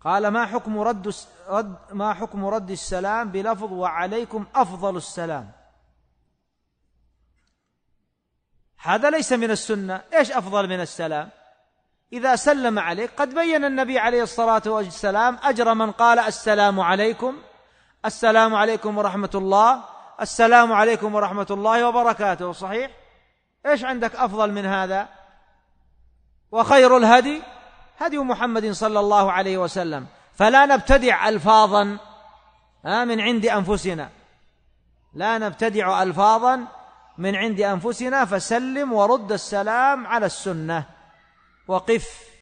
قال ما حكم رد السلام بلفظ وعليكم أفضل السلام؟ هذا ليس من السنة. إيش أفضل من السلام؟ إذا سلم عليك قد بين النبي عليه الصلاة والسلام أجر من قال السلام عليكم، السلام عليكم ورحمة الله، السلام عليكم ورحمة الله وبركاته. صحيح؟ إيش عندك أفضل من هذا؟ وخير الهدي هدي محمد صلى الله عليه وسلم. فلا نبتدع ألفاظا من عند أنفسنا، لا نبتدع ألفاظا من عند أنفسنا، فسلم ورد السلام على السنة وقف